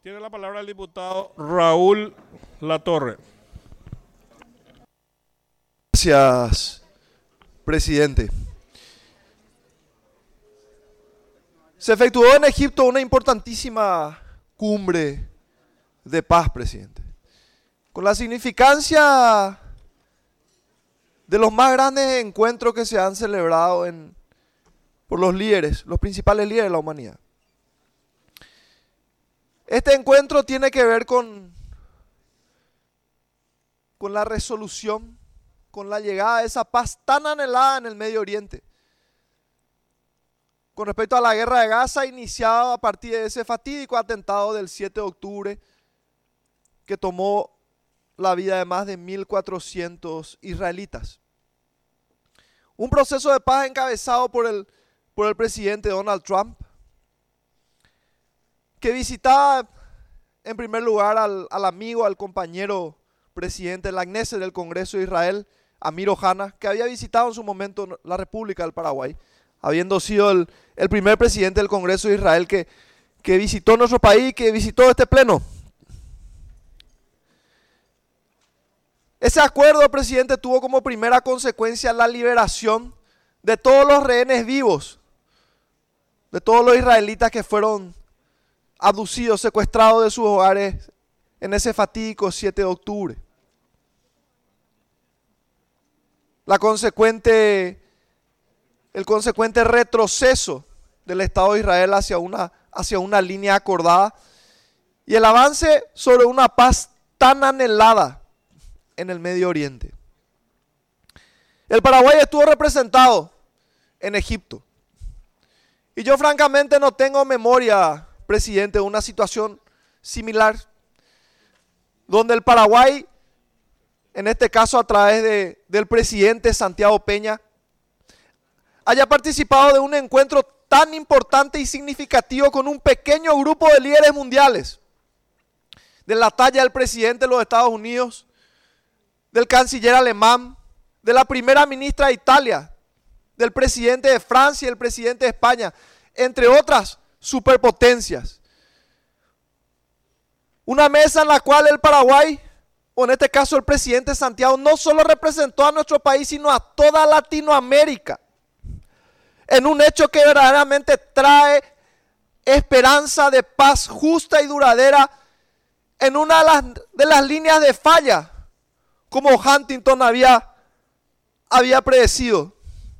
Tiene la palabra el diputado Raúl Latorre. Gracias, presidente. Se efectuó en Egipto una importantísima cumbre de paz, presidente, con la significancia de los más grandes encuentros que se han celebrado por los líderes, los principales líderes de la humanidad. Este encuentro tiene que ver con la resolución, con la llegada de esa paz tan anhelada en el Medio Oriente. Con respecto a la guerra de Gaza, iniciada a partir de ese fatídico atentado del 7 de octubre, que tomó la vida de más de 1.400 israelitas. Un proceso de paz encabezado por el presidente Donald Trump, que visitaba en primer lugar al amigo, al compañero presidente de la Knesset del Congreso de Israel, Amir Ohana, que había visitado en su momento la República del Paraguay, habiendo sido el primer presidente del Congreso de Israel que visitó nuestro país, que visitó este pleno. Ese acuerdo, presidente, tuvo como primera consecuencia la liberación de todos los rehenes vivos, de todos los israelitas que fueron abducidos, secuestrados de sus hogares en ese fatídico 7 de octubre. El consecuente retroceso del Estado de Israel hacia una línea acordada y el avance sobre una paz tan anhelada en el Medio Oriente. El Paraguay estuvo representado en Egipto y yo francamente no tengo memoria, presidente, de una situación similar donde el Paraguay, en este caso a través del presidente Santiago Peña, haya participado de un encuentro tan importante y significativo con un pequeño grupo de líderes mundiales, de la talla del presidente de los Estados Unidos, del canciller alemán, de la primera ministra de Italia, del presidente de Francia y el presidente de España, entre otras superpotencias. Una mesa en la cual el Paraguay, o en este caso el presidente Santiago, no solo representó a nuestro país, sino a toda Latinoamérica, en un hecho que verdaderamente trae esperanza de paz justa y duradera en una de las líneas de falla, como Huntington había predecido,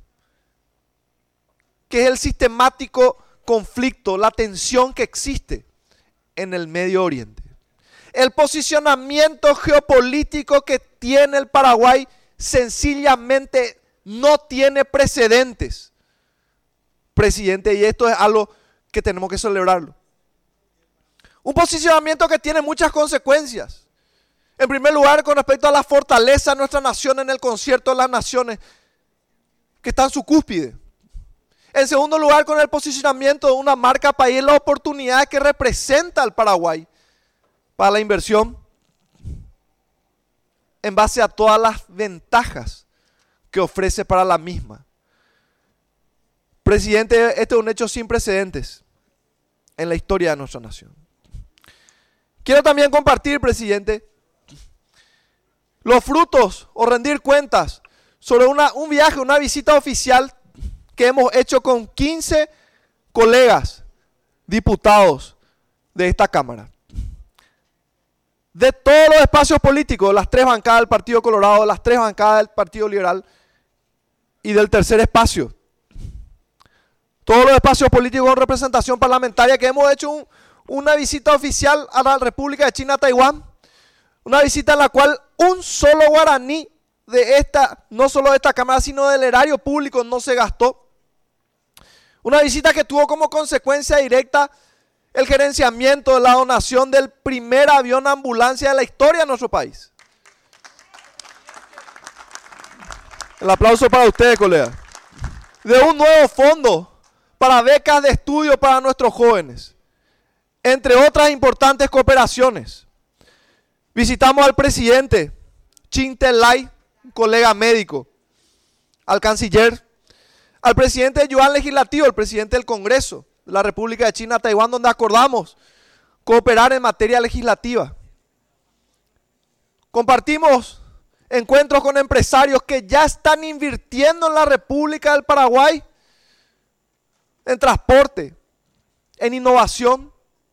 que es el sistemático conflicto, la tensión que existe en el Medio Oriente. El posicionamiento geopolítico que tiene el Paraguay sencillamente no tiene precedentes, presidente, y esto es algo que tenemos que celebrarlo. Un posicionamiento que tiene muchas consecuencias. En primer lugar, con respecto a la fortaleza de nuestra nación en el concierto de las naciones, que está en su cúspide. En segundo lugar, con el posicionamiento de una marca país en la oportunidad que representa al Paraguay para la inversión, en base a todas las ventajas que ofrece para la misma. Presidente, este es un hecho sin precedentes en la historia de nuestra nación. Quiero también compartir, presidente, los frutos o rendir cuentas sobre un viaje, una visita oficial que hemos hecho con 15 colegas diputados de esta Cámara. De todos los espacios políticos, las 3 bancadas del Partido Colorado, las 3 bancadas del Partido Liberal y del tercer espacio. Todos los espacios políticos con representación parlamentaria que hemos hecho una visita oficial a la República de China, Taiwán. Una visita en la cual un solo guaraní no solo de esta Cámara, sino del erario público no se gastó. Una visita que tuvo como consecuencia directa el gerenciamiento de la donación del primer avión ambulancia de la historia de nuestro país. El aplauso para ustedes, colegas. De un nuevo fondo para becas de estudio para nuestros jóvenes, entre otras importantes cooperaciones. Visitamos al presidente Chin Tel-lai, un colega médico, al canciller, al presidente de Yuan Legislativo, el presidente del Congreso de la República de China, Taiwán, donde acordamos cooperar en materia legislativa. Compartimos encuentros con empresarios que ya están invirtiendo en la República del Paraguay, en transporte, en innovación.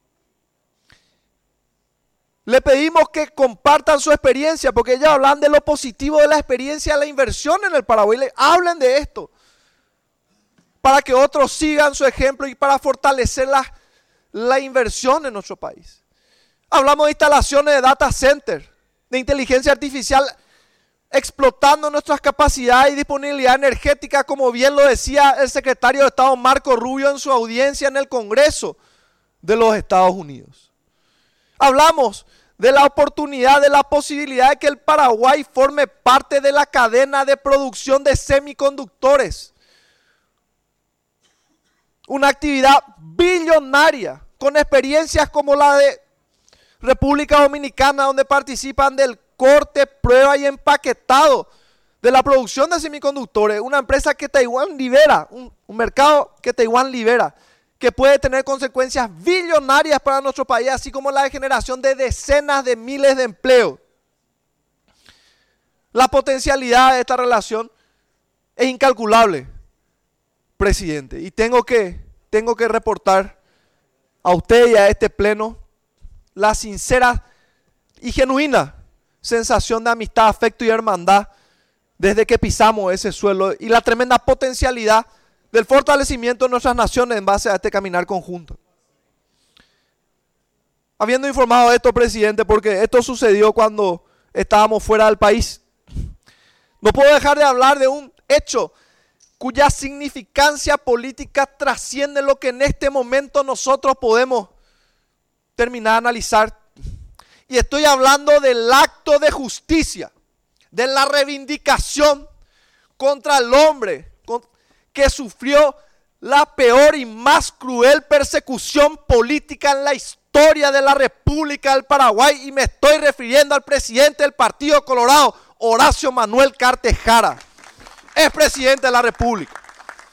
Le pedimos que compartan su experiencia, porque ellos hablan de lo positivo de la experiencia de la inversión en el Paraguay. Hablen de esto, para que otros sigan su ejemplo y para fortalecer la inversión en nuestro país. Hablamos de instalaciones de data center, de inteligencia artificial, explotando nuestras capacidades y disponibilidad energética, como bien lo decía el secretario de Estado Marco Rubio en su audiencia en el Congreso de los Estados Unidos. Hablamos de la oportunidad, de la posibilidad de que el Paraguay forme parte de la cadena de producción de semiconductores. Una actividad billonaria, con experiencias como la de República Dominicana, donde participan del corte, prueba y empaquetado de la producción de semiconductores. Una empresa que Taiwán libera, un mercado que Taiwán libera, que puede tener consecuencias billonarias para nuestro país, así como la generación de decenas de miles de empleos. La potencialidad de esta relación es incalculable, presidente. Y tengo que reportar a usted y a este pleno la sincera y genuina sensación de amistad, afecto y hermandad desde que pisamos ese suelo, y la tremenda potencialidad del fortalecimiento de nuestras naciones en base a este caminar conjunto. Habiendo informado de esto, presidente, porque esto sucedió cuando estábamos fuera del país, no puedo dejar de hablar de un hecho cuya significancia política trasciende lo que en este momento nosotros podemos terminar de analizar. Y estoy hablando del acto de justicia, de la reivindicación contra el hombre que sufrió la peor y más cruel persecución política en la historia de la República del Paraguay. Y me estoy refiriendo al presidente del Partido Colorado, Horacio Manuel Cartes Jara, expresidente de la República,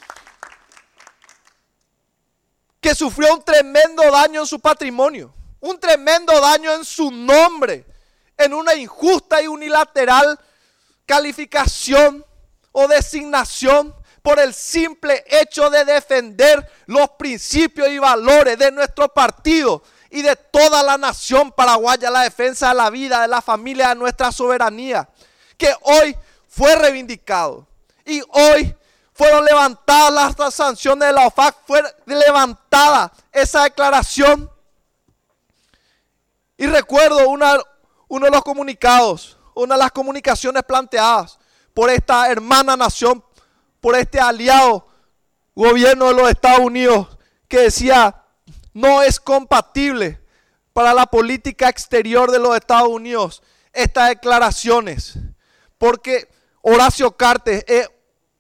que sufrió un tremendo daño en su patrimonio, un tremendo daño en su nombre, en una injusta y unilateral calificación o designación por el simple hecho de defender los principios y valores de nuestro partido y de toda la nación paraguaya, la defensa de la vida, de la familia, de nuestra soberanía, que hoy fue reivindicado. Y hoy fueron levantadas las sanciones de la OFAC, fue levantada esa declaración. Y recuerdo uno de los comunicados, una de las comunicaciones planteadas por esta hermana nación, por este aliado gobierno de los Estados Unidos, que decía: no es compatible para la política exterior de los Estados Unidos estas declaraciones, porque Horacio Cartes es,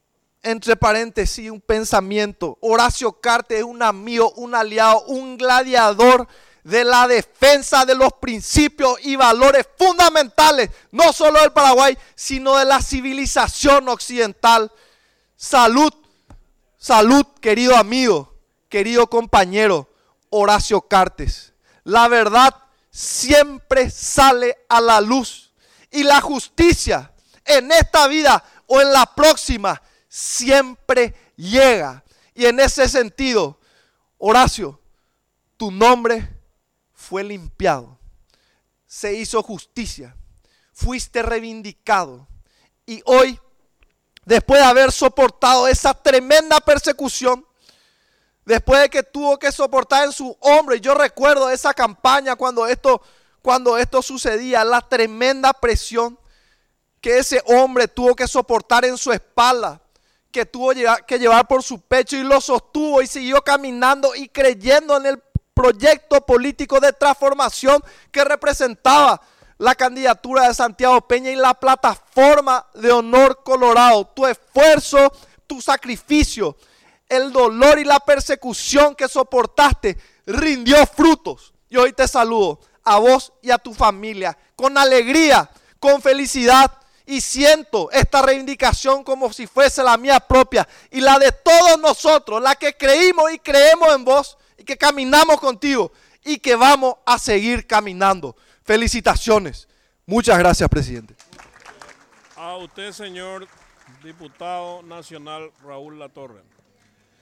entre paréntesis, un pensamiento. Horacio Cartes es un amigo, un aliado, un gladiador de la defensa de los principios y valores fundamentales, no solo del Paraguay, sino de la civilización occidental. Salud, salud, querido amigo, querido compañero Horacio Cartes. La verdad siempre sale a la luz, y la justicia en esta vida o en la próxima siempre llega. Y en ese sentido, Horacio, tu nombre fue limpiado, se hizo justicia, fuiste reivindicado, y hoy, después de haber soportado esa tremenda persecución, después de que tuvo que soportar en su hombro, y yo recuerdo esa campaña cuando esto sucedía, la tremenda presión que ese hombre tuvo que soportar en su espalda, que tuvo que llevar por su pecho, y lo sostuvo y siguió caminando y creyendo en el proyecto político de transformación que representaba la candidatura de Santiago Peña y la plataforma de Honor Colorado. Tu esfuerzo, tu sacrificio, el dolor y la persecución que soportaste rindió frutos. Y hoy te saludo a vos y a tu familia con alegría, con felicidad, y siento esta reivindicación como si fuese la mía propia y la de todos nosotros, la que creímos y creemos en vos y que caminamos contigo y que vamos a seguir caminando. Felicitaciones. Muchas gracias, presidente. A usted, señor diputado nacional Raúl Latorre.